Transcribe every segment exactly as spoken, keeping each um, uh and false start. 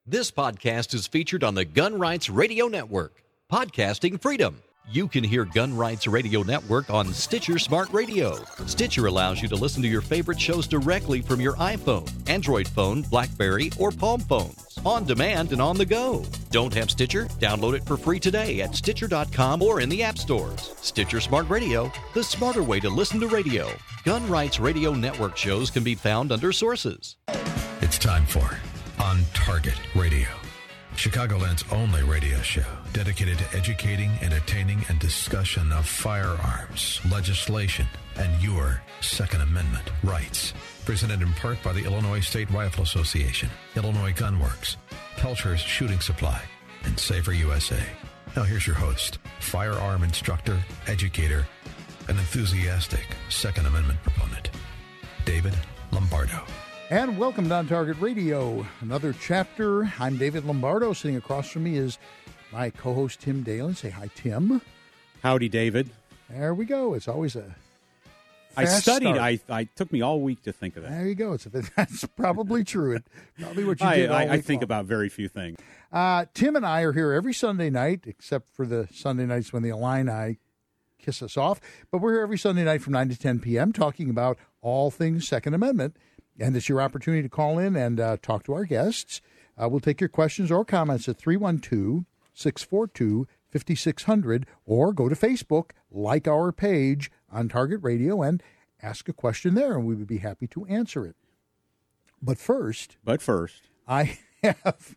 This podcast is featured on the Gun Rights Radio Network. Podcasting freedom. You can hear Gun Rights Radio Network on Stitcher Smart Radio. Stitcher allows you to listen to your favorite shows directly from your iPhone, Android phone, BlackBerry, or Palm phones, on demand and on the go. Don't have Stitcher? Download it for free today at Stitcher dot com or in the app stores. Stitcher Smart Radio, the smarter way to listen to radio. Gun Rights Radio Network shows can be found under sources. It's time for On Target Radio, Chicagoland's only radio show dedicated to educating, entertaining, and discussion of firearms, legislation, and your Second Amendment rights. Presented in part by the Illinois State Rifle Association, Illinois Gun Works, Pelcher's Shooting Supply, and Safer U S A. Now here's your host, firearm instructor, educator, and enthusiastic Second Amendment proponent, David Lombardo. And welcome to On Target Radio, another chapter. I'm David Lombardo. Sitting across from me is my co-host, Tim Dalen. Say hi, Tim. Howdy, David. There we go. It's always a I studied. Start. I, I took me all week to think of that. There you go. It's a, that's probably true. It, probably what you I, did all I, week I think long. about very few things. Uh, Tim and I are here every Sunday night, except for the Sunday nights when the Illini kiss us off. But we're here every Sunday night from nine to ten p.m. talking about all things Second Amendment. And it's your opportunity to call in and uh, talk to our guests. Uh, we'll take your questions or comments at three one two, six four two, five six zero zero or go to Facebook, like our page On Target Radio, and ask a question there, and we would be happy to answer it. But first, But first, I have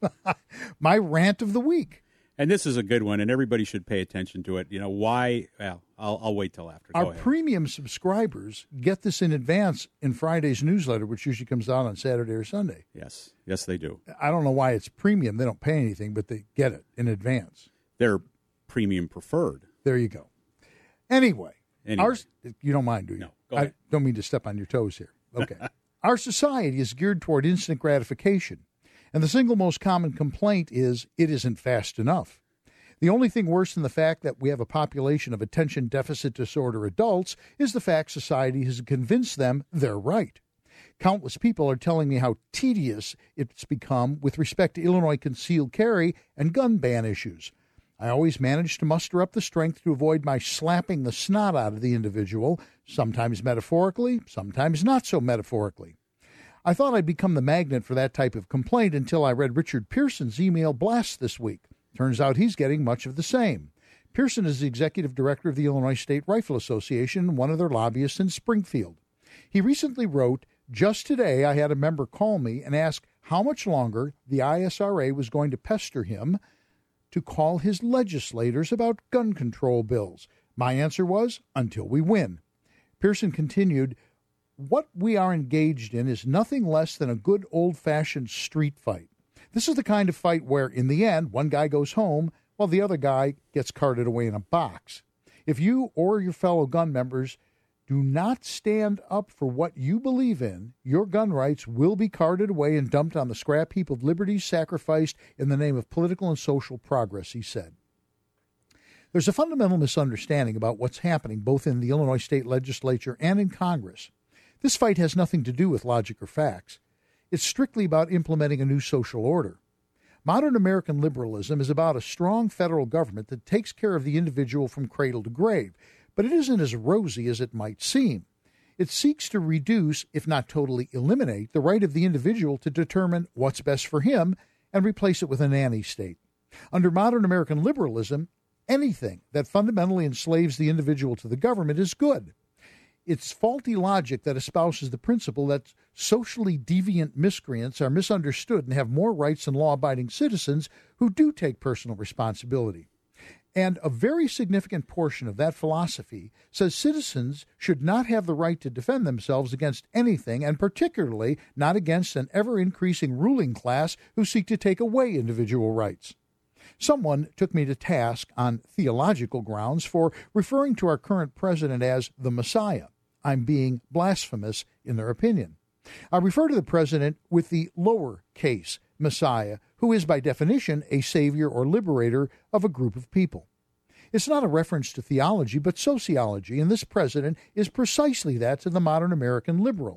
my rant of the week. and this is a good one, and everybody should pay attention to it. You know, why? Well, I'll, I'll wait till after. Go Our ahead. premium subscribers get this in advance in Friday's newsletter, which usually comes out on Saturday or Sunday. Yes. Yes, they do. I don't know why it's premium. They don't pay anything, but they get it in advance. They're premium preferred. There you go. Anyway, Anyway. ours, you don't mind, do you? No, go I ahead. don't mean to step on your toes here. Okay. Our society is geared toward instant gratification, and the single most common complaint is it isn't fast enough. The only thing worse than the fact that we have a population of attention deficit disorder adults is the fact society has convinced them they're right. Countless people are telling me how tedious it's become with respect to Illinois concealed carry and gun ban issues. I always manage to muster up the strength to avoid my slapping the snot out of the individual, sometimes metaphorically, sometimes not so metaphorically. I thought I'd become the magnet for that type of complaint until I read Richard Pearson's email blast this week. Turns out he's getting much of the same. Pearson is the executive director of the Illinois State Rifle Association and one of their lobbyists in Springfield. He recently wrote, "Just today I had a member call me and ask how much longer the I S R A was going to pester him to call his legislators about gun control bills. My answer was, until we win." Pearson continued, "What we are engaged in is nothing less than a good old-fashioned street fight. This is the kind of fight where, in the end, one guy goes home while the other guy gets carted away in a box. If you or your fellow gun members do not stand up for what you believe in, your gun rights will be carted away and dumped on the scrap heap of liberties sacrificed in the name of political and social progress," he said. There's a fundamental misunderstanding about what's happening both in the Illinois State Legislature and in Congress. This fight has nothing to do with logic or facts. It's strictly about implementing a new social order. Modern American liberalism is about a strong federal government that takes care of the individual from cradle to grave, but it isn't as rosy as it might seem. It seeks to reduce, if not totally eliminate, the right of the individual to determine what's best for him and replace it with a nanny state. Under modern American liberalism, anything that fundamentally enslaves the individual to the government is good. It's faulty logic that espouses the principle that socially deviant miscreants are misunderstood and have more rights than law-abiding citizens who do take personal responsibility. And a very significant portion of that philosophy says citizens should not have the right to defend themselves against anything, and particularly not against an ever-increasing ruling class who seek to take away individual rights. Someone took me to task on theological grounds for referring to our current president as the Messiah. I'm being blasphemous in their opinion. I refer to the president with the lower case Messiah, who is by definition a savior or liberator of a group of people. It's not a reference to theology, but sociology, and this president is precisely that to the modern American liberal.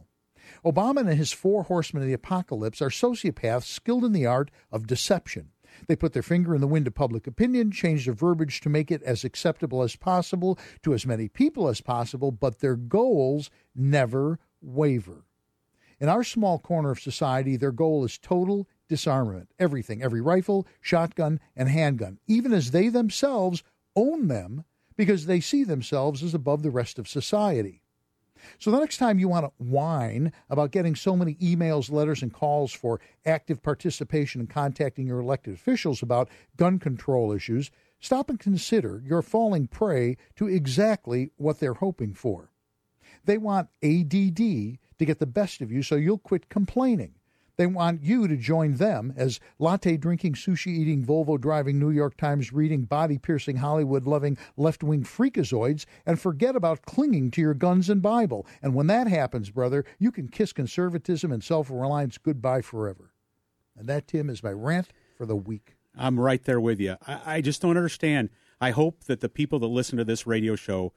Obama and his four horsemen of the apocalypse are sociopaths skilled in the art of deception. They put their finger in the wind of public opinion, change their verbiage to make it as acceptable as possible to as many people as possible, but their goals never waver. In our small corner of society, their goal is total disarmament. Everything, every rifle, shotgun, and handgun, even as they themselves own them because they see themselves as above the rest of society. So the next time you want to whine about getting so many emails, letters, and calls for active participation in contacting your elected officials about gun control issues, stop and consider you're falling prey to exactly what they're hoping for. They want A D D to get the best of you so you'll quit complaining. They want you to join them as latte-drinking, sushi-eating, Volvo-driving, New York Times-reading, body-piercing, Hollywood-loving, left-wing freakazoids and forget about clinging to your guns and Bible. And when that happens, brother, you can kiss conservatism and self-reliance goodbye forever. And that, Tim, is my rant for the week. I'm right there with you. I, I just don't understand. I hope that the people that listen to this radio show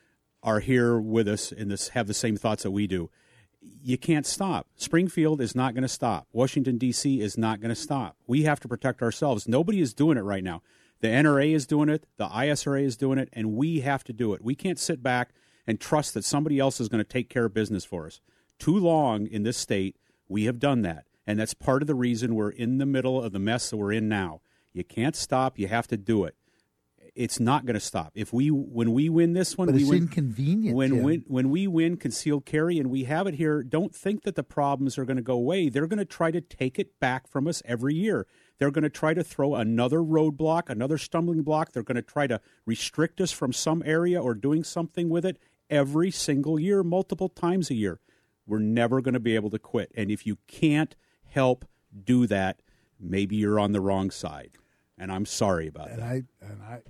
are here with us and this have the same thoughts that we do. You can't stop. Springfield is not going to stop. Washington, D C is not going to stop. We have to protect ourselves. Nobody is doing it right now. The N R A is doing it. The I S R A is doing it, and we have to do it. We can't sit back and trust that somebody else is going to take care of business for us. Too long in this state, we have done that, and that's part of the reason we're in the middle of the mess that we're in now. You can't stop. You have to do it. It's not going to stop. If we when we win this one, but we it's win. Inconvenient. When when when we win concealed carry and we have it here, don't think that the problems are going to go away. They're going to try to take it back from us every year. They're going to try to throw another roadblock, another stumbling block. They're going to try to restrict us from some area or doing something with it every single year, multiple times a year. We're never going to be able to quit. And if you can't help do that, maybe you're on the wrong side. And I'm sorry about and that. I and I,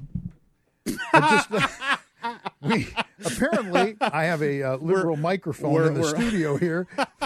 I just we apparently I have a uh, liberal We're- microphone we're- in the we're- studio here.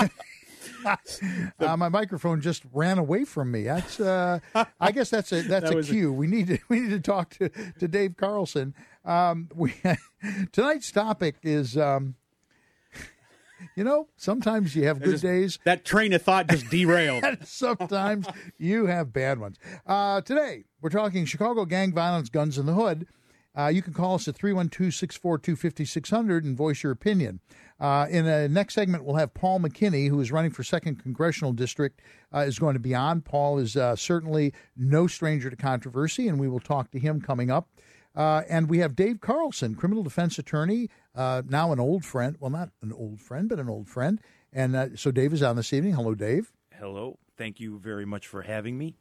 uh, my microphone just ran away from me. That's uh, I guess that's a that's That a was a- cue. We need to we need to talk to, to Dave Carlson. Um, we tonight's topic is. Um, You know, sometimes you have good Just- days. That train of thought just derailed. And sometimes you have bad ones. Uh, today, we're talking Chicago gang violence, guns in the hood. Uh, you can call us at three one two, six four two, five six zero zero and voice your opinion. Uh, in the next segment, we'll have Paul McKinney, who is running for second Congressional District, uh, is going to be on. Paul is uh, certainly no stranger to controversy, and we will talk to him coming up. Uh, and we have Dave Carlson, criminal defense attorney, uh, now an old friend. Well, not an old friend, but an old friend. And uh, so Dave is on this evening. Hello, Dave. Hello. Thank you very much for having me.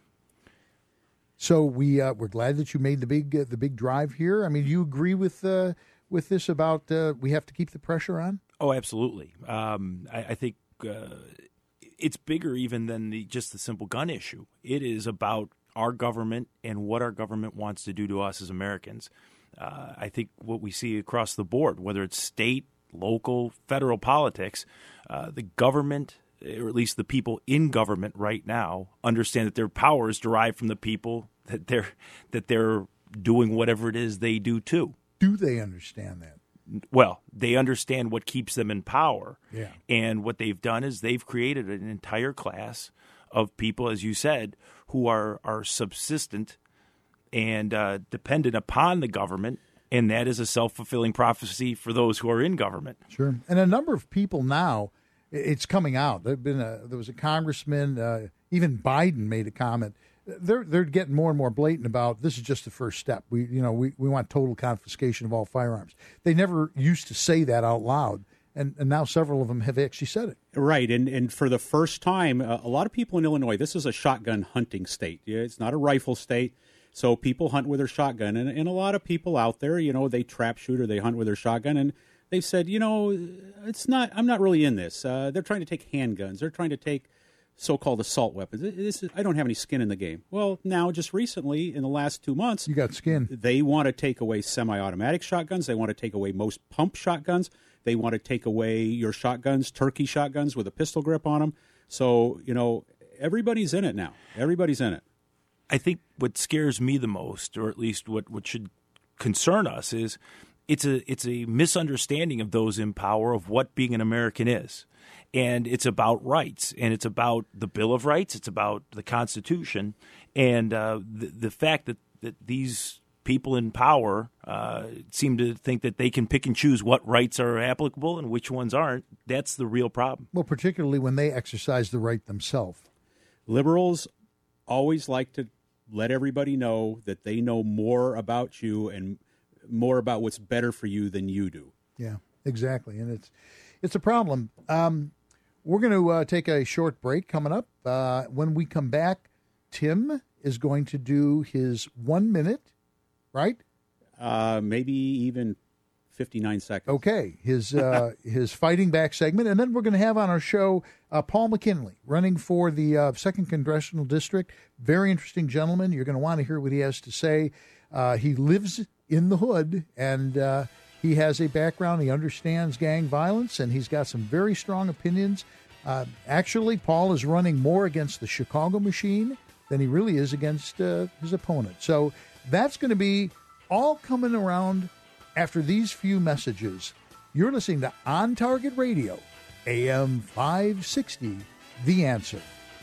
So we uh, we're glad that you made the big uh, the big drive here. I mean, do you agree with uh, with this about uh, we have to keep the pressure on? Oh, absolutely. Um, I, I think uh, it's bigger even than the, just the simple gun issue. It is about our government and what our government wants to do to us as Americans. Uh, I think what we see across the board, whether it's state, local, federal politics, uh, the government, or at least the people in government right now, understand that their power is derived from the people that they're that they're doing whatever it is they do too. Do they understand that? Well, they understand what keeps them in power. Yeah. And what they've done is they've created an entire class of people, as you said, who are, are subsistent and uh, dependent upon the government, and that is a self-fulfilling prophecy for those who are in government. Sure. And a number of people now, it's coming out. There've been a, there was a congressman, uh, even Biden made a comment. They're they're getting more and more blatant about this is just the first step. We you know we, we want total confiscation of all firearms. They never used to say that out loud, and, and now several of them have actually said it. Right, and and for the first time, uh, a lot of people in Illinois, this is a shotgun hunting state. Yeah, it's not a rifle state, so people hunt with their shotgun. And, and a lot of people out there, you know, they trap shoot or they hunt with their shotgun, and they said, you know, it's not. I'm not really in this. Uh, they're trying to take handguns. They're trying to take so-called assault weapons. This is, I don't have any skin in the game. Well, now, just recently, in the last two months, You got skin. they want to take away semi-automatic shotguns. They want to take away most pump shotguns. They want to take away your shotguns, turkey shotguns with a pistol grip on them. So, you know, everybody's in it now. Everybody's in it. I think what scares me the most, or at least what, what should concern us, is it's a it's a misunderstanding of those in power of what being an American is. And it's about rights, and it's about the Bill of Rights, it's about the Constitution, and uh, the, the fact that, that these people in power uh, seem to think that they can pick and choose what rights are applicable and which ones aren't. That's the real problem. Well, particularly when they exercise the right themselves. Liberals always like to let everybody know that they know more about you and more about what's better for you than you do. Yeah, exactly. And it's it's a problem. Um, we're going to uh, take a short break coming up. Uh, when we come back, Tim is going to do his one minute, right? Uh, maybe even fifty-nine seconds. Okay, his uh, his fighting back segment. And then we're going to have on our show uh, Paul McKinley, running for the uh, second Congressional District. Very interesting gentleman. You're going to want to hear what he has to say. Uh, he lives in the hood, and uh, he has a background. He understands gang violence, and he's got some very strong opinions. Uh, actually, Paul is running more against the Chicago machine than he really is against uh, his opponent. So that's going to be all coming around after these few messages. You're listening to On Target Radio, A M five sixty, The Answer.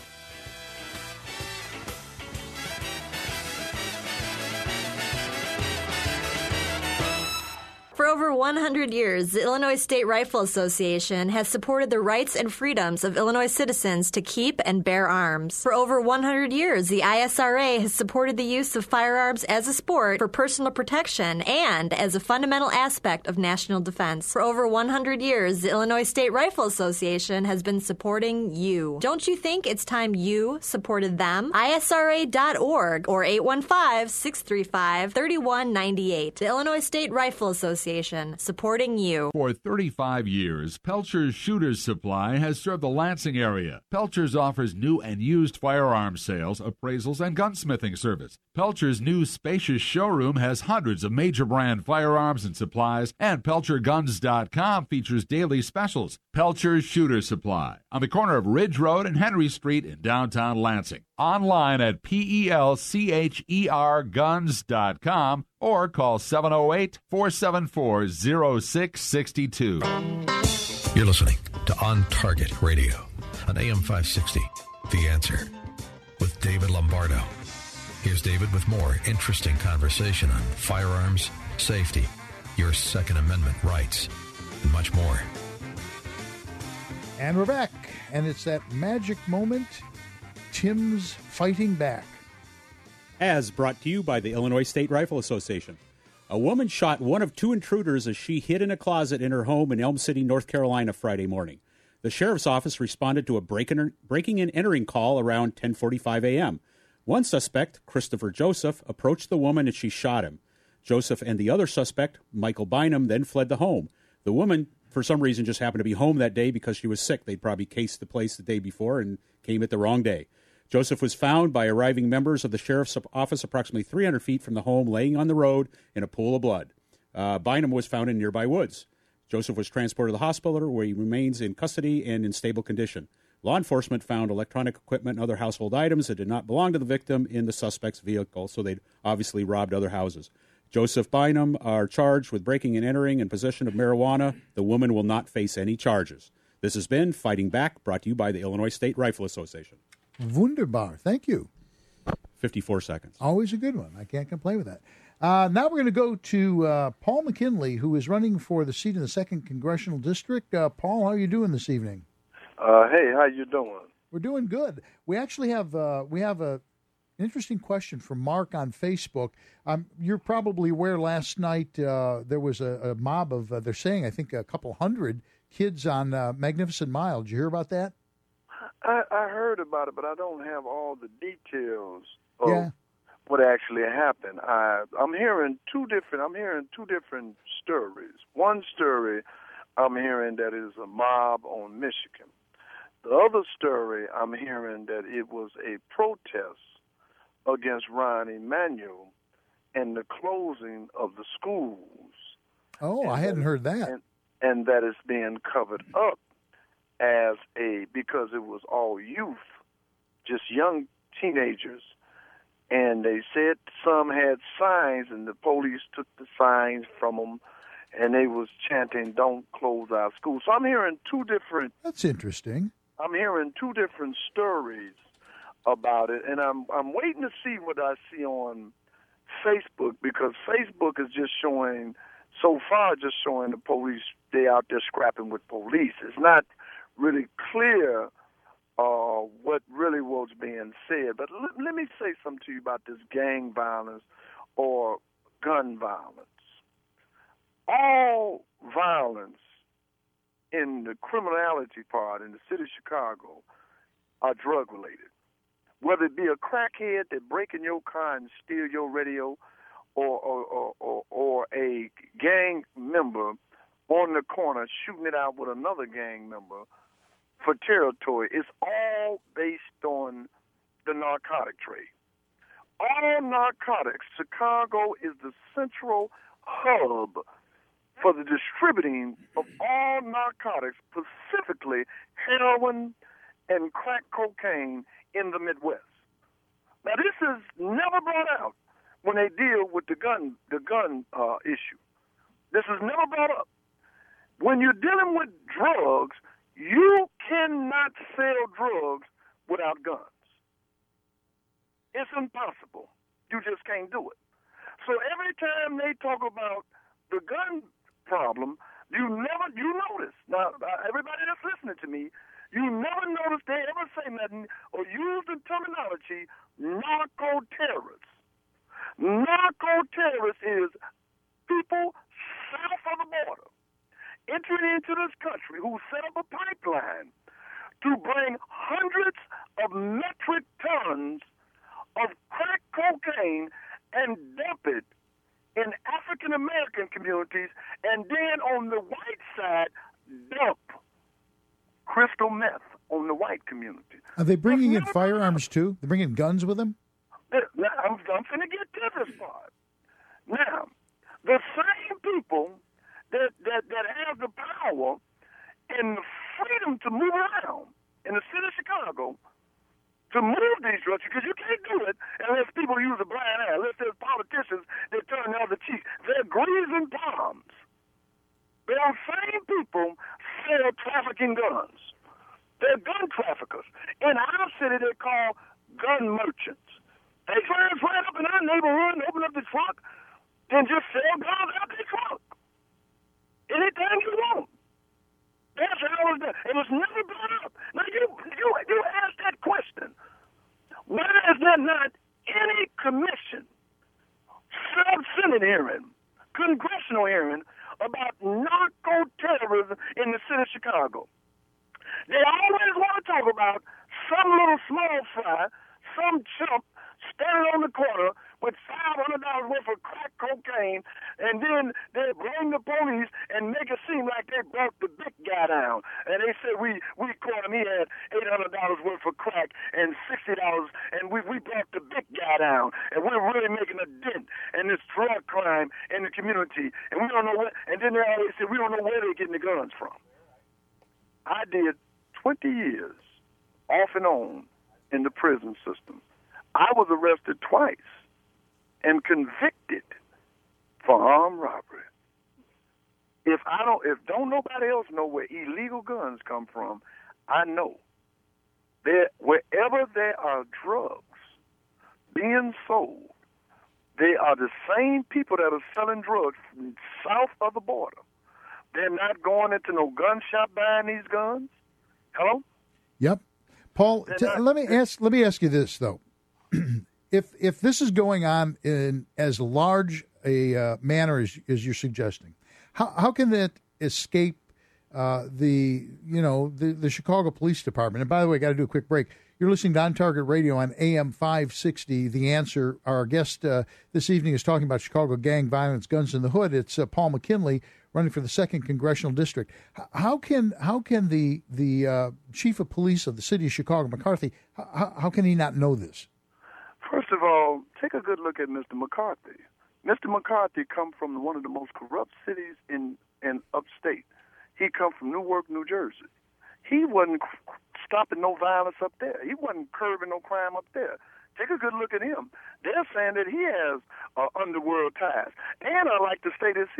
For over one hundred years, the Illinois State Rifle Association has supported the rights and freedoms of Illinois citizens to keep and bear arms. For over one hundred years, the I S R A has supported the use of firearms as a sport for personal protection and as a fundamental aspect of national defense. For over one hundred years, the Illinois State Rifle Association has been supporting you. Don't you think it's time you supported them? I S R A dot org or eight one five, six three five, three one nine eight. The Illinois State Rifle Association, supporting you. For thirty-five years, Pelcher's Shooters Supply has served the Lansing area. Pelcher's offers new and used firearms sales, appraisals, and gunsmithing service. Pelcher's new spacious showroom has hundreds of major brand firearms and supplies, and Pelcher Guns dot com features daily specials. Pelcher's Shooter Supply on the corner of Ridge Road and Henry Street in downtown Lansing. Online at P E L C H E R Guns dot com or call seven oh eight, four seven four, oh six six two. You're listening to On Target Radio on A M five sixty, The Answer, with David Lombardo. Here's David with more interesting conversation on firearms, safety, your Second Amendment rights, and much more. And we're back, and it's that magic moment, Tim's Fighting Back. As brought to you by the Illinois State Rifle Association. A woman shot one of two intruders as she hid in a closet in her home in Elm City, North Carolina, Friday morning. The sheriff's office responded to a break-in, breaking and entering call around ten forty-five a.m. One suspect, Christopher Joseph, approached the woman and she shot him. Joseph and the other suspect, Michael Bynum, then fled the home. The woman, for some reason, just happened to be home that day because she was sick. They'd probably cased the place the day before and came at the wrong day. Joseph was found by arriving members of the sheriff's office approximately three hundred feet from the home, laying on the road in a pool of blood. Uh, Bynum was found in nearby woods. Joseph was transported to the hospital, where he remains in custody and in stable condition. Law enforcement found electronic equipment and other household items that did not belong to the victim in the suspect's vehicle, so they'd obviously robbed other houses. Joseph Bynum are charged with breaking and entering in possession of marijuana. The woman will not face any charges. This has been Fighting Back, brought to you by the Illinois State Rifle Association. Wunderbar. Thank you. fifty-four seconds. Always a good one. I can't complain with that. Uh, now we're going to go to uh, Paul McKinley, who is running for the seat in the second Congressional District. Uh, Paul, how are you doing this evening? Uh, hey, how you doing? We're doing good. We actually have uh, we have a interesting question from Mark on Facebook. Um, you're probably aware last night uh, there was a, a mob of, uh, they're saying, I think, a couple hundred kids on uh, Magnificent Mile. Did you hear about that? I, I heard about it, but I don't have all the details of Yeah. what actually happened. I, I'm hearing two different. I'm hearing two different stories. One story, I'm hearing that it is a mob on Michigan. The other story, I'm hearing that it was a protest against Ron Emanuel and the closing of the schools. Oh, and I hadn't that, heard that. And, and that is being covered up as a, because it was all youth, just young teenagers, and they said some had signs, and the police took the signs from them, and they was chanting, "Don't close our schools." So I'm hearing two different. That's interesting. I'm hearing two different stories about it, and I'm I'm waiting to see what I see on Facebook, because Facebook is just showing, so far, just showing the police, they out there scrapping with police. It's not really clear uh, what really was being said. But l- let me say something to you about this gang violence or gun violence. All violence in the criminality part in the city of Chicago are drug-related. Whether it be a crackhead that break in your car and steal your radio, or or, or, or or a gang member on the corner shooting it out with another gang member for territory, it's all based on the narcotic trade. All narcotics, Chicago is the central hub for the distributing of all narcotics, specifically heroin and crack cocaine in the Midwest. Now, this is never brought out when they deal with the gun, the gun uh, issue. This is never brought up. When you're dealing with drugs, you cannot sell drugs without guns. It's impossible. You just can't do it. So every time they talk about the gun problem, you never, you notice, now everybody that's listening to me, you never notice they ever say nothing or use the terminology narco-terrorists. Narco-terrorists is people south of the border entering into this country who set up a pipeline to bring hundreds of metric tons of crack cocaine and dump it in African-American communities, and then on the white side, dump crystal meth on the white community. Are they bringing in firearms too? They're bringing guns with them? Now, I'm, I'm going to get to this part. Now, the same people that, that, that have the power and the freedom to move around in the city of Chicago to move these drugs, because you can't do it unless people use a blind eye, unless there's politicians that turn the other cheek. They're greasing palms. Those same people sell trafficking guns. They're gun traffickers. In our city, they're called gun merchants. They try and right up in our neighborhood and open up the trunk and just sell guns out the trunk. Anything you want. That's how it was done. It was never brought up. Now, you, you, you ask that question. Why is there not any commission, sub-Senate hearing, congressional hearing about narco-terrorism in the city of Chicago? They always want to talk about some little small fry, some chump standing on the corner with five hundred dollars worth of crack cocaine, and then they bring the police and make it seem like they brought the big guy down. And they said, we, we caught him, he had eight hundred dollars worth of crack and sixty dollars, and we, we brought the big guy down. And we're really making a dent in this drug crime in the community. And we don't know what, and then they always say, we don't know where they're getting the guns from. I did twenty years off and on in the prison system. I was arrested twice and convicted for armed robbery. If I don't, if don't nobody else know where illegal guns come from, I know. There, wherever there are drugs being sold, they are the same people that are selling drugs from south of the border. They're not going into no gun shop buying these guns. Hello? Yep. Paul, t- not, let me ask. Let me ask you this though: if if this is going on in as large a uh, manner as, as you're suggesting, how how can that escape uh, the you know the, the Chicago Police Department? And by the way, I got to do a quick break. You're listening to On Target Radio on A M five sixty. The Answer. Our guest uh, this evening is talking about Chicago gang violence, guns in the hood. It's uh, Paul McKinley, running for the second congressional district. How can how can the the uh, chief of police of the city of Chicago, McCarthy, how, how can he not know this? First of all, take a good look at Mister McCarthy. Mister McCarthy come from one of the most corrupt cities in in upstate. He come from Newark, New Jersey. He wasn't stopping no violence up there. He wasn't curbing no crime up there. Take a good look at him. They're saying that he has uh, underworld ties. And I like to say this here.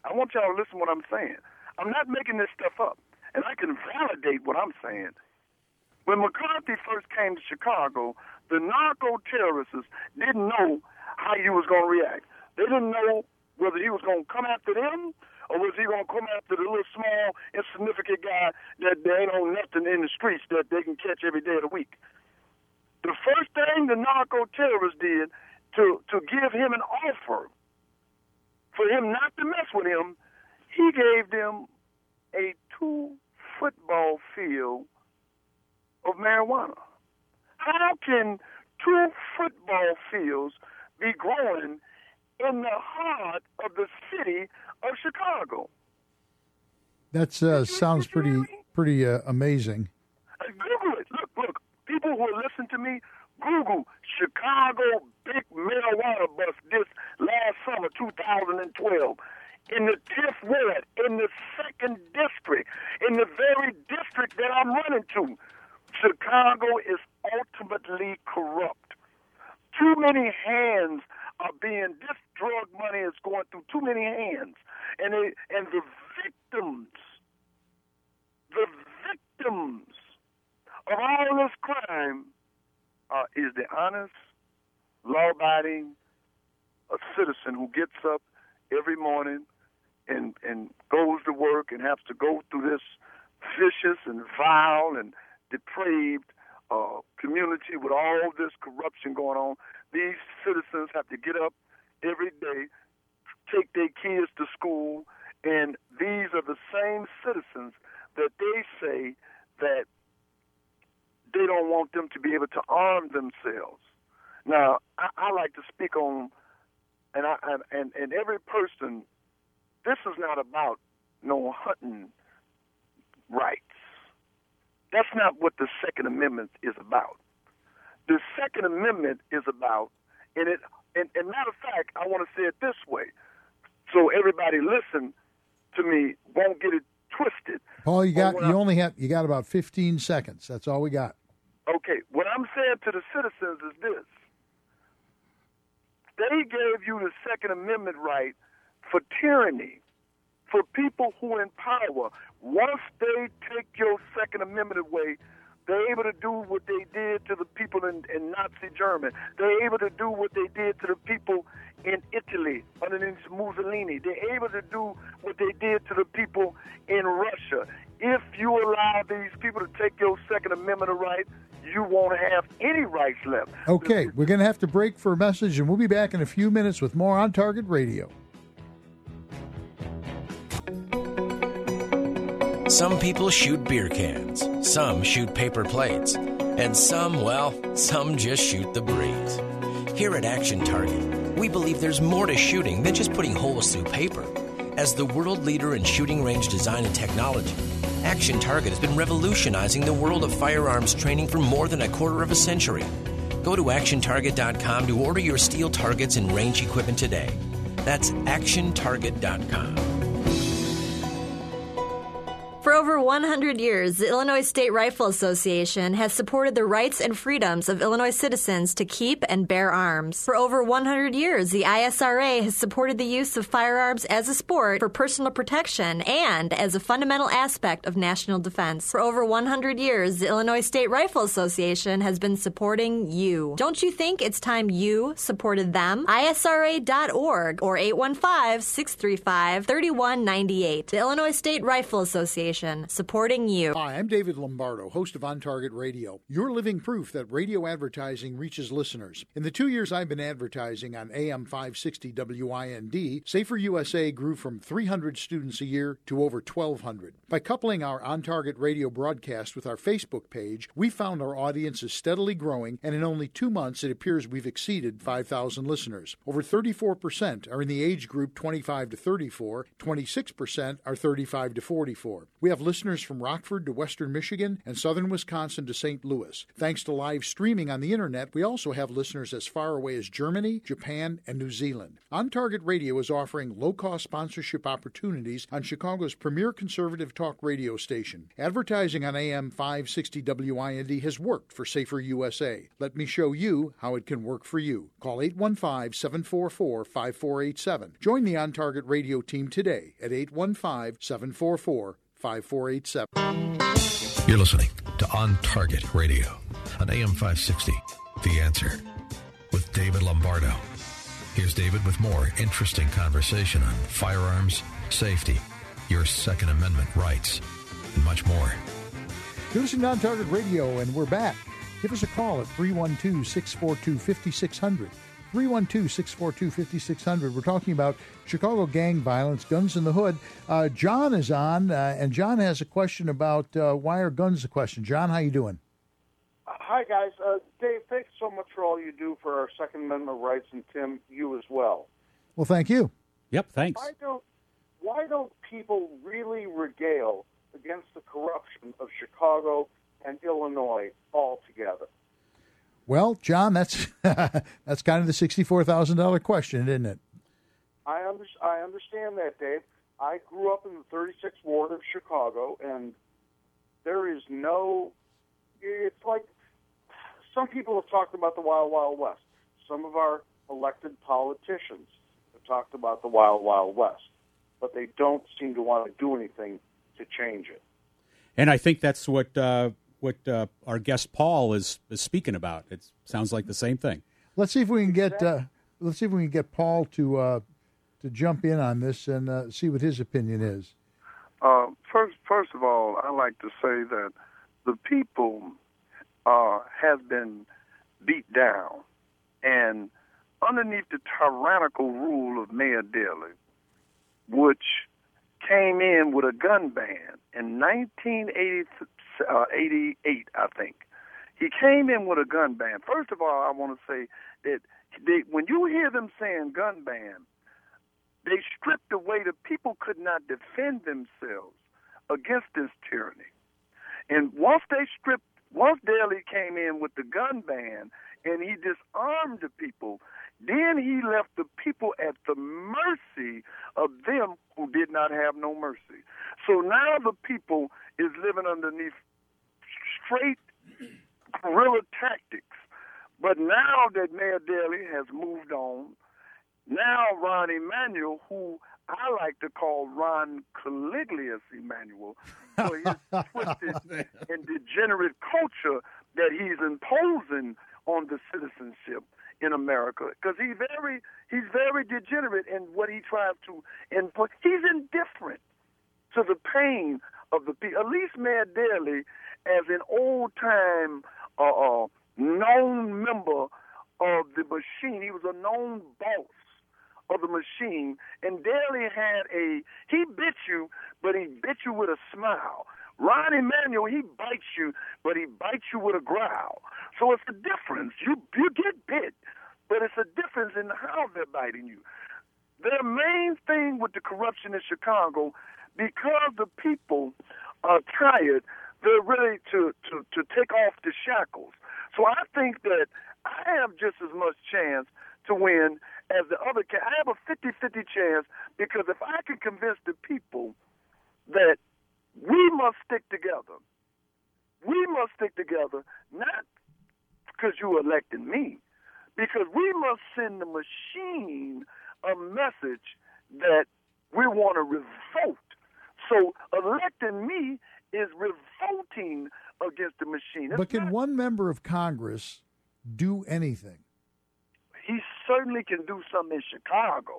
I want y'all to listen to what I'm saying. I'm not making this stuff up, and I can validate what I'm saying. When McCarthy first came to Chicago, the narco-terrorists didn't know how he was going to react. They didn't know whether he was going to come after them or was he going to come after the little, small, insignificant guy that there ain't no nothing in the streets that they can catch every day of the week. The first thing the narco-terrorists did to, to give him an offer for him not to mess with him, he gave them a two-football field of marijuana. How can two football fields be growing in the heart of the city of Chicago? That uh, sounds pretty pretty uh, amazing. Uh, Google it. Look, look. People who are listening to me, Google Chicago big marijuana bust this last summer, two thousand twelve. In the tenth ward, in the second district, in the very district that I'm running to. Chicago is ultimately corrupt. Too many hands are being, this drug money is going through too many hands. And they, and the victims, the victims of all this crime uh, is the honest, law-abiding a citizen who gets up every morning and, and goes to work and has to go through this vicious and vile and depraved uh, community with all this corruption going on. These citizens have to get up every day, take their kids to school, and these are the same citizens that they say that they don't want them to be able to arm themselves. Now, I, I like to speak on, and I and, and every person, this is not about no hunting rights. That's not what the Second Amendment is about. The Second Amendment is about, and it, and, and matter of fact, I want to say it this way, so everybody listen to me won't get it twisted. Paul, you got you I, only have you got about fifteen seconds. That's all we got. Okay, what I'm saying to the citizens is this: they gave you the Second Amendment right for tyranny, for people who are in power. Once they take your Second Amendment away, they're able to do what they did to the people in, in Nazi Germany. They're able to do what they did to the people in Italy underneath Mussolini. They're able to do what they did to the people in Russia. If you allow these people to take your Second Amendment right, you won't have any rights left. Okay, we're going to have to break for a message, and we'll be back in a few minutes with more On Target Radio. Some people shoot beer cans, some shoot paper plates, and some, well, some just shoot the breeze. Here at Action Target, we believe there's more to shooting than just putting holes through paper. As the world leader in shooting range design and technology, Action Target has been revolutionizing the world of firearms training for more than a quarter of a century. Go to action target dot com to order your steel targets and range equipment today. That's action target dot com. For over one hundred years, the Illinois State Rifle Association has supported the rights and freedoms of Illinois citizens to keep and bear arms. For over one hundred years, the I S R A has supported the use of firearms as a sport for personal protection and as a fundamental aspect of national defense. For over one hundred years, the Illinois State Rifle Association has been supporting you. Don't you think it's time you supported them? I S R A dot org or eight one five, six three five, three one nine eight. The Illinois State Rifle Association. Supporting you. Hi, I'm David Lombardo, host of On Target Radio. You're living proof that radio advertising reaches listeners. In the two years I've been advertising on A M five sixty W I N D, Safer U S A grew from three hundred students a year to over twelve hundred. By coupling our On Target Radio broadcast with our Facebook page, we found our audience is steadily growing, and in only two months it appears we've exceeded five thousand listeners. Over thirty-four percent are in the age group twenty-five to thirty-four, twenty-six percent are thirty-five to forty-four. We have listeners from Rockford to Western Michigan and southern Wisconsin to Saint Louis. Thanks to live streaming on the internet, we also have listeners as far away as Germany, Japan, and New Zealand. On Target Radio is offering low-cost sponsorship opportunities on Chicago's premier conservative talk radio station. Advertising on A M five sixty W I N D has worked for Safer U S A. Let me show you how it can work for you. Call eight one five, seven four four, five four eight seven. Join the On Target Radio team today at eight one five, seven four four, five four eight seven. You're listening to On Target Radio on A M five sixty, The Answer, with David Lombardo. Here's David with more interesting conversation on firearms, safety, your Second Amendment rights, and much more. You're listening to On Target Radio, and we're back. Give us a call at three one two, six four two, five six zero zero. three one two, six four two, five six zero zero. We're talking about Chicago gang violence, guns in the hood. Uh, John is on, uh, and John has a question about uh, why are guns a question. John, how you doing? Hi, guys. Uh, Dave, thanks so much for all you do for our Second Amendment rights, and Tim, you as well. Well, thank you. Yep, thanks. Why don't, why don't people really regale against the corruption of Chicago and Illinois altogether? Well, John, that's that's kind of the sixty-four thousand dollars question, isn't it? I, under, I understand that, Dave. I grew up in the thirty-sixth Ward of Chicago, and there is no... It's like some people have talked about the Wild, Wild West. Some of our elected politicians have talked about the Wild, Wild West, but they don't seem to want to do anything to change it. And I think that's what uh, what uh, our guest Paul is, is speaking about. It sounds like the same thing. Let's see if we can get uh, let's see if we can get Paul to uh, to jump in on this and uh, see what his opinion is. Uh, first, first of all, I like to say that the people uh, have been beat down, and underneath the tyrannical rule of Mayor Daley, which came in with a gun ban in nineteen eighty-eight, I think. He came in with a gun ban. First of all, I want to say that they, when you hear them saying gun ban, they stripped away the people could not defend themselves against this tyranny. And once they stripped, once Daley came in with the gun ban and he disarmed the people, then he left the people at the mercy of them who did not have no mercy. So now the people is living underneath straight guerrilla tactics. But now that Mayor Daley has moved on, now Ron Emanuel, who I like to call Ron Caliglius Emanuel, for his twisted and degenerate culture that he's imposing on the citizenship in America, because he's very he's very degenerate in what he tries to input. He's indifferent to the pain of the people. At least Mayor Daley, as an old-time uh, uh, known member of the machine, he was a known boss of the machine, and Daley had a, he bit you, but he bit you with a smile. Ron Emanuel, he bites you, but he bites you with a growl. So it's a difference. You you get bit, but it's a difference in how they're biting you. Their main thing with the corruption in Chicago, because the people are tired, they're ready to, to, to take off the shackles. So I think that I have just as much chance to win as the other can. I have a fifty-fifty chance, because if I can convince the people that we must stick together, we must stick together, not because you elected me, because we must send the machine a message that we want to revolt. So electing me is revolting against the machine. It's but can not, one member of Congress do anything? He certainly can do something in Chicago.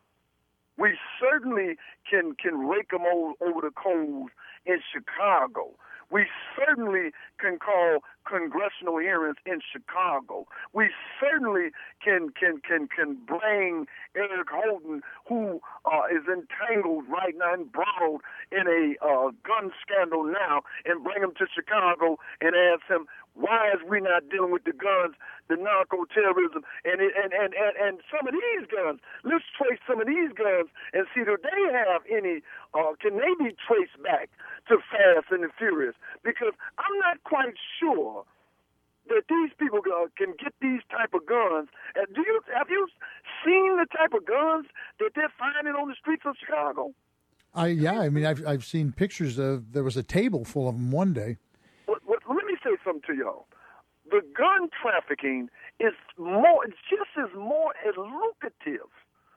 We certainly can can rake them over, over the coals in Chicago. We certainly can call congressional hearings in Chicago. We certainly can can can can bring Eric Holden, who uh, is entangled right now, embroiled in a uh, gun scandal now, and bring him to Chicago and ask him, Why is we not dealing with the guns, the narco-terrorism, and, it, and, and, and, and some of these guns? Let's trace some of these guns and see do they have any, uh, can they be traced back to Fast and the Furious? Because I'm not quite sure that these people uh, can get these type of guns. Uh, do you have you seen the type of guns that they're finding on the streets of Chicago? I yeah, I mean, I've I've seen pictures of there was a table full of them one day. Well, well, let me say something to y'all. The gun trafficking is more, it's just as more as lucrative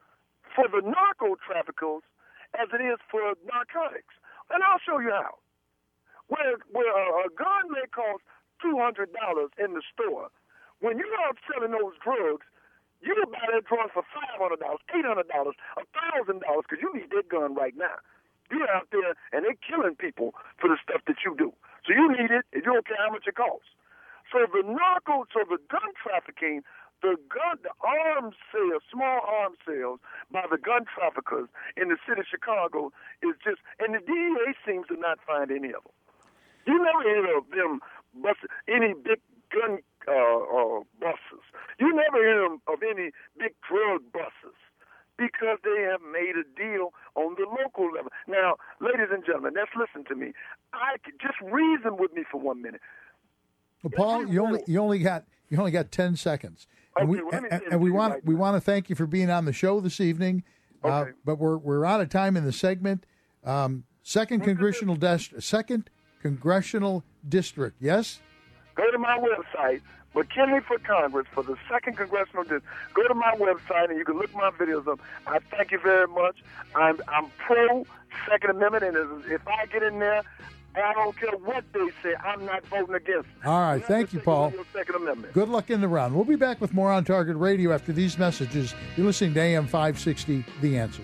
for the narco traffickers as it is for narcotics, and I'll show you how. Where where a, a gun may cost two hundred dollars in the store. When you're out selling those drugs, you can buy that drug for five hundred dollars, eight hundred dollars, one thousand dollars because you need that gun right now. You're out there, and they're killing people for the stuff that you do. So you need it, and you don't care how much it costs. So the narco, so the gun trafficking, the gun, the arms sales, small arms sales by the gun traffickers in the city of Chicago is just, and the D E A seems to not find any of them. You never hear of them bus, any big gun uh, uh, buses. You never hear of any big drug buses because they have made a deal on the local level. Now, ladies and gentlemen, let's listen to me. I just reason with me for one minute. Well, Paul, you only you only got you only got ten seconds, and Okay, we well, and, and we want right we want to thank you for being on the show this evening. Okay. Uh, but we're we're out of time in the segment. Um, second congressional district, second congressional district. Yes. Go to my website, McKinley for Congress, for the second congressional district. Go to my website and you can look my videos up. I thank you very much. I'm I'm pro Second Amendment, and if I get in there, I don't care what they say. I'm not voting against it. All right. Thank you, Paul. Second Amendment. Good luck in the round. We'll be back with more On Target Radio after these messages. You're listening to A M five sixty, The Answer.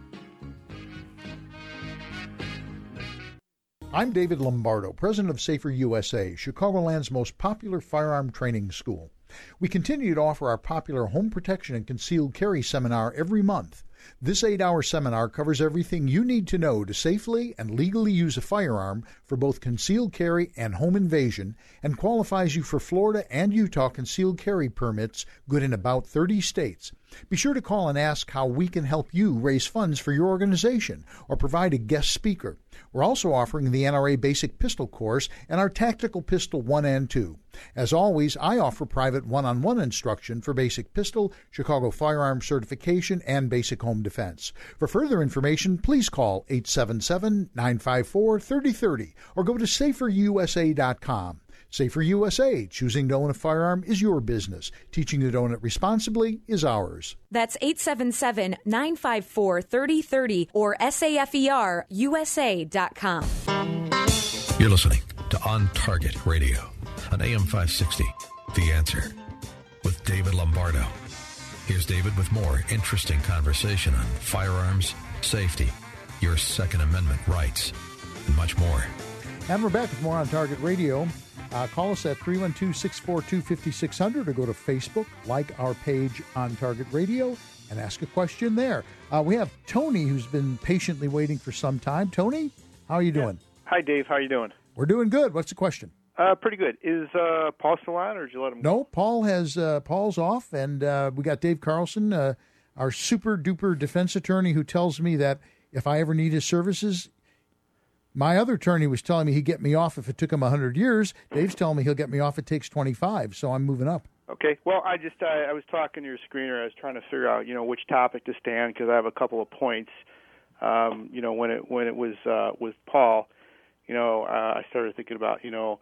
I'm David Lombardo, president of Safer U S A, Chicagoland's most popular firearm training school. We continue to offer our popular home protection and concealed carry seminar every month. This eight-hour seminar covers everything you need to know to safely and legally use a firearm for both concealed carry and home invasion, and qualifies you for Florida and Utah concealed carry permits good in about thirty states. Be sure to call and ask how we can help you raise funds for your organization or provide a guest speaker. We're also offering the N R A Basic Pistol Course and our Tactical Pistol one and two. As always, I offer private one-on-one instruction for Basic Pistol, Chicago Firearm Certification, and Basic Home Defense. For further information, please call eight seven seven, nine five four, three zero three zero or go to safer u s a dot com. Safer U S A, choosing to own a firearm is your business. Teaching to own it responsibly is ours. That's eight seven seven, nine five four, three zero three zero or safer u s a dot com. You're listening to On Target Radio on A M five sixty, The Answer, with David Lombardo. Here's David with more interesting conversation on firearms, safety, your Second Amendment rights, and much more. And we're back with more On Target Radio. Uh, call us at three one two, six four two, five six zero zero or go to Facebook, like our page On Target Radio, and ask a question there. Uh, we have Tony, who's been patiently waiting for some time. Tony, how are you doing? Yeah. Hi, Dave. How are you doing? We're doing good. What's the question? Uh, pretty good. Is uh, Paul still on, or did you let him go? No, Paul has uh, Paul's off, and uh, we got Dave Carlson, uh, our super-duper defense attorney, who tells me that if I ever need his services, my other attorney was telling me he'd get me off if it took him one hundred years. Dave's telling me he'll get me off if it takes twenty-five, so I'm moving up. Okay. Well, I just I, I was talking to your screener. I was trying to figure out, you know, which topic to stand because I have a couple of points. Um, you know, when it when it was uh, with Paul, you know, uh, I started thinking about, you know,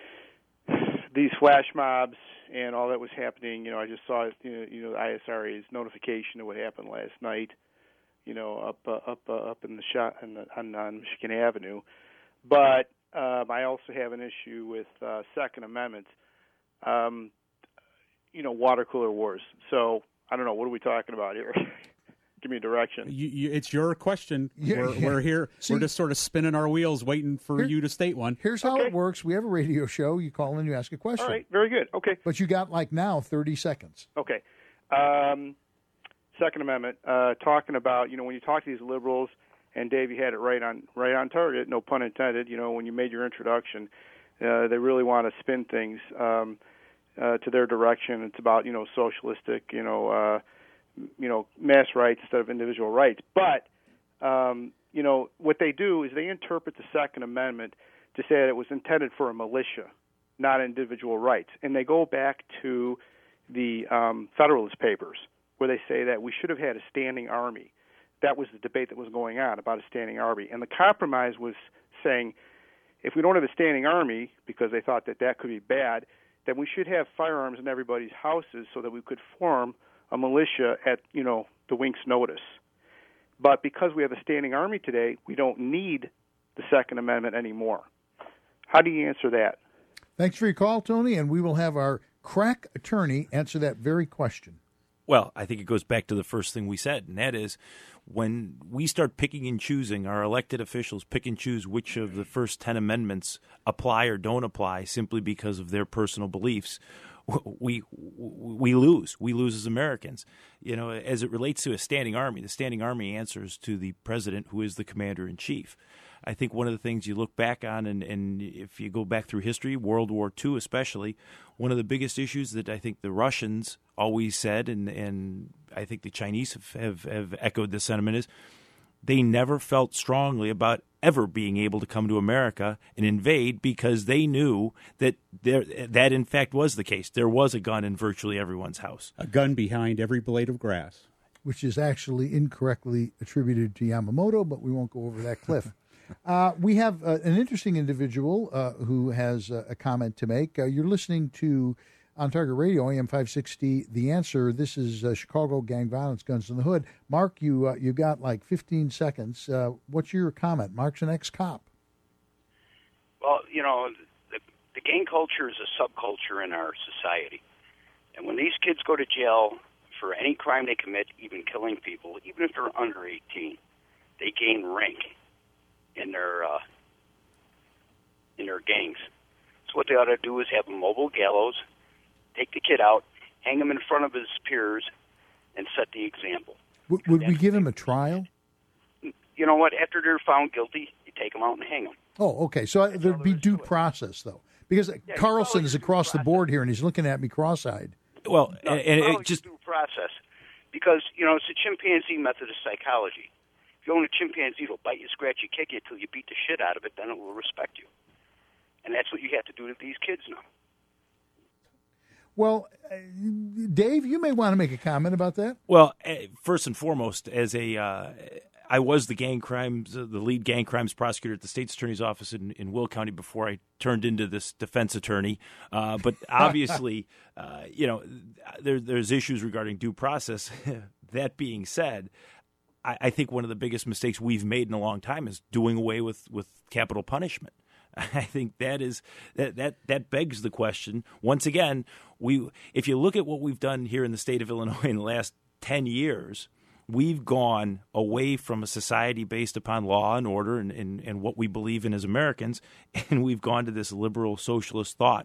these flash mobs and all that was happening. You know, I just saw, you know, you know the I S R A's notification of what happened last night. You know, up uh, up uh, up in the shot in the, on, on Michigan Avenue, but um, I also have an issue with uh, Second Amendment. Um, you know, water cooler wars. So I don't know. What are we talking about here? Give me a direction. You, you, it's your question. Yeah, we're, yeah. we're here. See, we're just sort of spinning our wheels, waiting for here, you to state one. Here's how okay. it works. We have a radio show. You call in, you ask a question. All right. Very good. Okay. But you got like now thirty seconds. Okay. Um, Second Amendment, uh, talking about, you know, when you talk to these liberals, and Dave, you had it right on right on target, no pun intended, you know, when you made your introduction, Uh, they really want to spin things um, uh, to their direction. It's about, you know, socialistic, you know, uh, you know, mass rights instead of individual rights. But, um, you know, what they do is they interpret the Second Amendment to say that it was intended for a militia, not individual rights. And they go back to the um, Federalist Papers, where they say that we should have had a standing army. That was the debate that was going on about a standing army. And the compromise was saying, if we don't have a standing army, because they thought that that could be bad, then we should have firearms in everybody's houses so that we could form a militia at, you know, the wink's notice. But because we have a standing army today, we don't need the Second Amendment anymore. How do you answer that? Thanks for your call, Tony, and we will have our crack attorney answer that very question. Well, I think it goes back to the first thing we said, and that is when we start picking and choosing, our elected officials pick and choose which of the first ten amendments apply or don't apply simply because of their personal beliefs, we we lose. We lose as Americans. You know, as it relates to a standing army, the standing army answers to the president, who is the commander-in-chief. I think one of the things you look back on, and, and if you go back through history, World War Two especially, one of the biggest issues that I think the Russians always said, and, and I think the Chinese have, have, have echoed this sentiment, is they never felt strongly about ever being able to come to America and invade because they knew that there, that in fact was the case. There was a gun in virtually everyone's house. A gun behind every blade of grass. Which is actually incorrectly attributed to Yamamoto, but we won't go over that cliff. Uh, we have uh, an interesting individual uh, who has uh, a comment to make. Uh, you're listening to On Target Radio, A M five sixty, The Answer. This is uh, Chicago Gang Violence, Guns in the Hood. Mark, you uh, you got like fifteen seconds. Uh, what's your comment? Mark's an ex-cop. Well, you know, the, the gang culture is a subculture in our society. And when these kids go to jail for any crime they commit, even killing people, even if they're under eighteen, they gain rank in their uh, in their gangs. So what they ought to do is have a mobile gallows, take the kid out, hang him in front of his peers, and set the example. W- would we give him a trial? You know what? After they're found guilty, you take them out and hang them. Oh, okay. So That's there'd be due process, though. Because yeah, Carlson is across the board here, and he's looking at me cross-eyed. Well, no, and, and it just due process, because, you know, it's a chimpanzee method of psychology. If you own a chimpanzee, it'll bite you, scratch you, kick you until you beat the shit out of it, then it will respect you. And that's what you have to do to these kids now. Well, uh, Dave, you may want to make a comment about that. Well, first and foremost, as a, uh, I was the gang crimes, uh, the lead gang crimes prosecutor at the state's attorney's office in, in Will County before I turned into this defense attorney. Uh, but obviously, uh, you know, there, there's issues regarding due process. That being said, I, I think one of the biggest mistakes we've made in a long time is doing away with, with capital punishment. I think that is that, that that begs the question. Once again, we if you look at what we've done here in the state of Illinois in the last ten years, we've gone away from a society based upon law and order and, and, and what we believe in as Americans, and we've gone to this liberal socialist thought.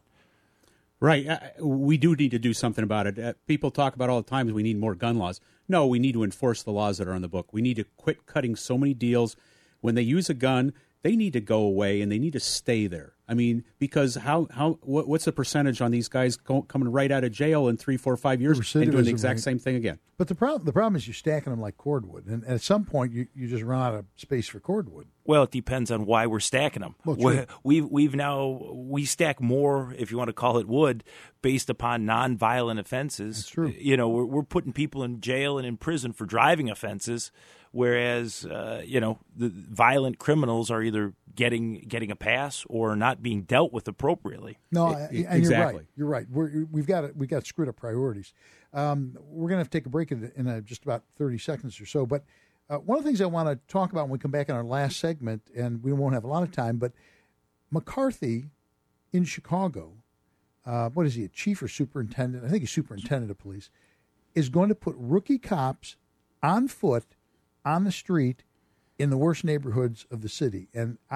Right. Uh, we do need to do something about it. Uh, people talk about all the time we need more gun laws. No, we need to enforce the laws that are on the book. We need to quit cutting so many deals. When they use a gun, they need to go away and they need to stay there. I mean, because how how what, what's the percentage on these guys go, coming right out of jail in three, four, five years and doing the exact rate. same thing again? But the problem the problem is you're stacking them like cordwood, and at some point you, you just run out of space for cordwood. Well, it depends on why we're stacking them. Well, true. We've we've now we stack more, if you want to call it wood, based upon nonviolent offenses. That's true. You know, we're we're putting people in jail and in prison for driving offenses. Whereas, uh, you know, the violent criminals are either getting getting a pass or not being dealt with appropriately. No, it, and exactly. You're right. You're right. We're, we've got we've got screwed up priorities. Um, we're going to have to take a break in, in a, just about thirty seconds or so. But uh, one of the things I want to talk about when we come back in our last segment, and we won't have a lot of time, but McCarthy in Chicago, uh, what is he, a chief or superintendent? I think he's superintendent of police, is going to put rookie cops on foot on the street in the worst neighborhoods of the city. And I,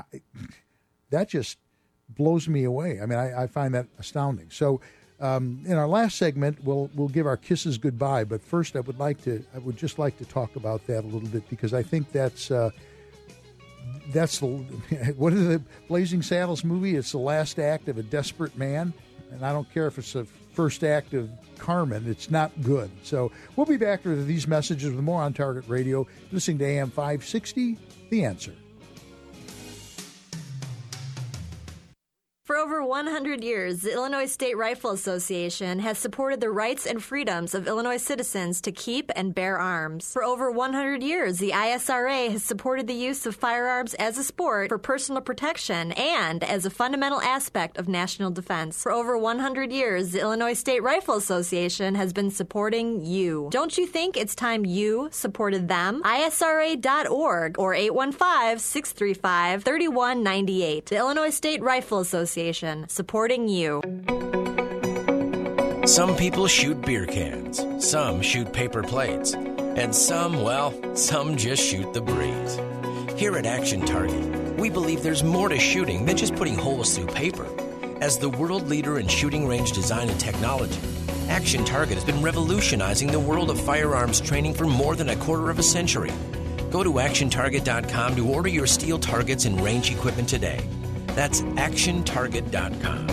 that just blows me away. I mean, I, I find that astounding. So um, in our last segment, we'll we'll give our kisses goodbye. But first, I would like to I would just like to talk about that a little bit, because I think that's uh, that's the what is the Blazing Saddles movie? It's the last act of a desperate man, and I don't care if it's the first act of Carmen. It's not good. So we'll be back with these messages with more on Target Radio. Listening to A M five sixty, The Answer. For over one hundred years, the Illinois State Rifle Association has supported the rights and freedoms of Illinois citizens to keep and bear arms. For over one hundred years, the I S R A has supported the use of firearms as a sport for personal protection and as a fundamental aspect of national defense. For over one hundred years, the Illinois State Rifle Association has been supporting you. Don't you think it's time you supported them? I S R A dot org or eight one five, six three five, three one nine eight. The Illinois State Rifle Association, supporting you. Some people shoot beer cans, some shoot paper plates, and some, well, some just shoot the breeze. Here at Action Target, we believe there's more to shooting than just putting holes through paper. As the world leader in shooting range design and technology, Action Target has been revolutionizing the world of firearms training for more than a quarter of a century. Go to action target dot com to order your steel targets and range equipment today. That's action target dot com.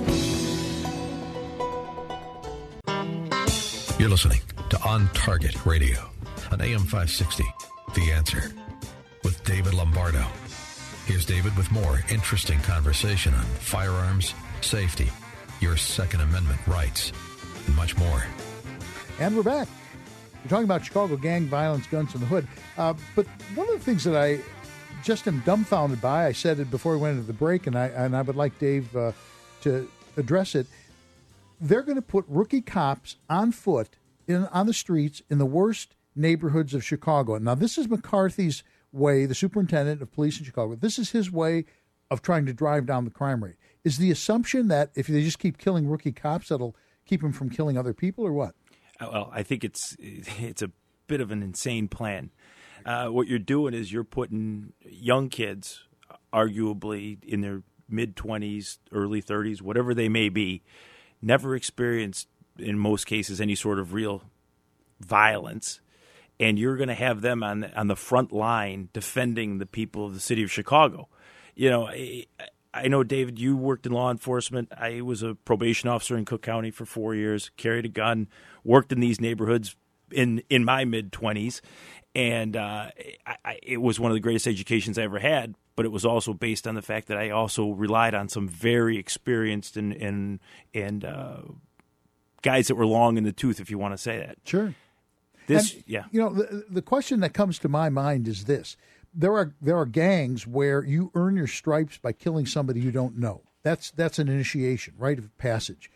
You're listening to On Target Radio on A M five sixty, The Answer, with David Lombardo. Here's David with more interesting conversation on firearms, safety, your Second Amendment rights, and much more. And we're back. We're talking about Chicago gang violence, guns in the hood. Uh, but one of the things that I just am dumbfounded by, I said it before we went into the break, and I and I would like Dave uh, to address it. They're going to put rookie cops on foot in on the streets in the worst neighborhoods of Chicago. Now, this is McCarthy's way, the superintendent of police in Chicago. This is his way of trying to drive down the crime rate. Is the assumption that if they just keep killing rookie cops, that'll keep them from killing other people, or what? Well, I think it's it's a bit of an insane plan. Uh, what you're doing is you're putting young kids, arguably in their mid-twenties, early thirties, whatever they may be, never experienced, in most cases, any sort of real violence, and you're going to have them on the, on the front line defending the people of the city of Chicago. You know, I, I know, David, you worked in law enforcement. I was a probation officer in Cook County for four years, carried a gun, worked in these neighborhoods in, in my mid-twenties. And uh, I, I, it was one of the greatest educations I ever had, but it was also based on the fact that I also relied on some very experienced and and, and uh, guys that were long in the tooth, if you want to say that. Sure. This, and, yeah. You know, the, the question that comes to my mind is this: there are there are gangs where you earn your stripes by killing somebody you don't know. That's that's an initiation, rite of passage.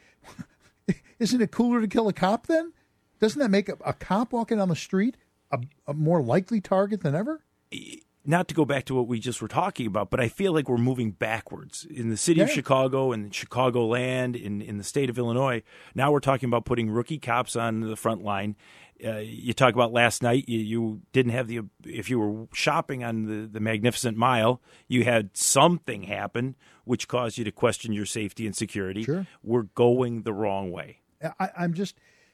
Isn't it cooler to kill a cop then? Doesn't that make a, a cop walking down the street A, a more likely target than ever? Not to go back to what we just were talking about, but I feel like we're moving backwards in the city yeah. of Chicago and Chicagoland, in, in the state of Illinois. Now we're talking about putting rookie cops on the front line. Uh, you talk about last night, you, you didn't have the, if you were shopping on the, the Magnificent Mile, you had something happen which caused you to question your safety and security. Sure. We're going the wrong way. I, I'm just...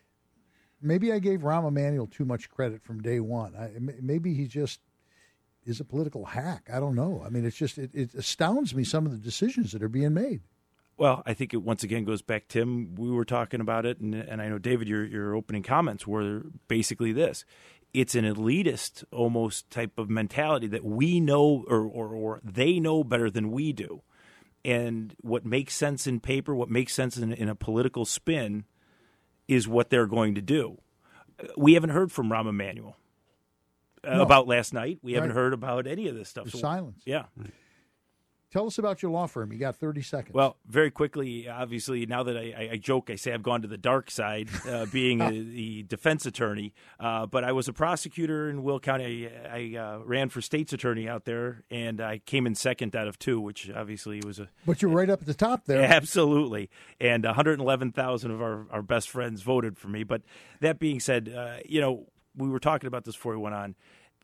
Maybe I gave Rahm Emanuel too much credit from day one. I, maybe he just is a political hack. I don't know. I mean, it's just it, it astounds me, some of the decisions that are being made. Well, I think it once again goes back, Tim. We were talking about it, and, and I know, David, your your opening comments were basically this. It's an elitist almost type of mentality that we know or, or, or they know better than we do. And what makes sense in paper, what makes sense in, in a political spin is what they're going to do. We haven't heard from Rahm Emanuel uh, no. about last night. We haven't right. heard about any of this stuff. So, so, silence. Yeah. Right. Tell us about your law firm. You got thirty seconds. Well, very quickly, obviously, now that I, I, I joke, I say I've gone to the dark side, uh, being a, the defense attorney. Uh, but I was a prosecutor in Will County. I, I uh, ran for state's attorney out there, and I came in second out of two, which obviously was a... But you're right up at the top there. Absolutely. And one hundred eleven thousand of our, our best friends voted for me. But that being said, uh, you know, we were talking about this before we went on.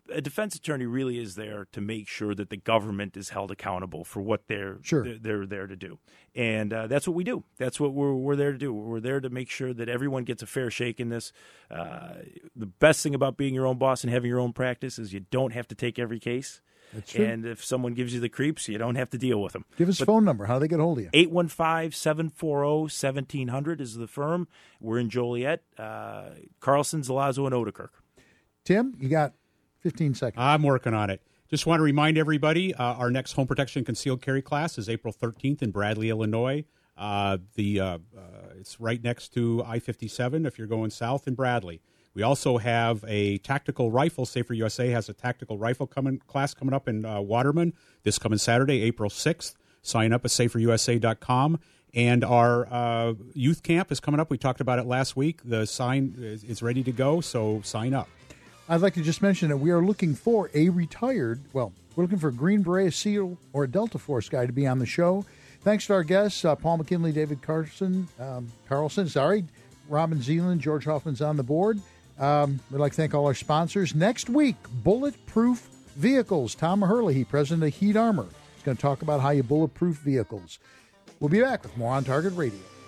a defense attorney really is there to make sure that the government is held accountable for what they're sure. they're, they're there to do, and uh, that's what we do. That's what we're we're there to do. We're there to make sure that everyone gets a fair shake in this. Uh, the best thing about being your own boss and having your own practice is you don't have to take every case. That's true. And if someone gives you the creeps, you don't have to deal with them. Give us a phone number. How do they get a hold of you? eight one five, seven four zero, one seven zero zero is the firm. We're in Joliet. Uh, Carlson, Zalazo, and Odekirk. Tim, you got fifteen seconds. I'm working on it. Just want to remind everybody, uh, our next home protection concealed carry class is April thirteenth in Bradley, Illinois. Uh, the uh, uh, it's right next to I fifty-seven if you're going south in Bradley. We also have a tactical rifle. Safer U S A has a tactical rifle coming class coming up in uh, Waterman this coming Saturday, April sixth. Sign up at safer u s a dot com. And our uh, youth camp is coming up. We talked about it last week. The sign is, is ready to go, so sign up. I'd like to just mention that we are looking for a retired, well, we're looking for a Green Beret, a SEAL, or a Delta Force guy to be on the show. Thanks to our guests, uh, Paul McKinley, David Carlson, um, Carlson, sorry, Robin Zeeland, George Hoffman's on the board. Um, we'd like to thank all our sponsors. Next week, bulletproof vehicles. Tom Maherlihy, president of Heat Armor, is going to talk about how you bulletproof vehicles. We'll be back with more On Target Radio.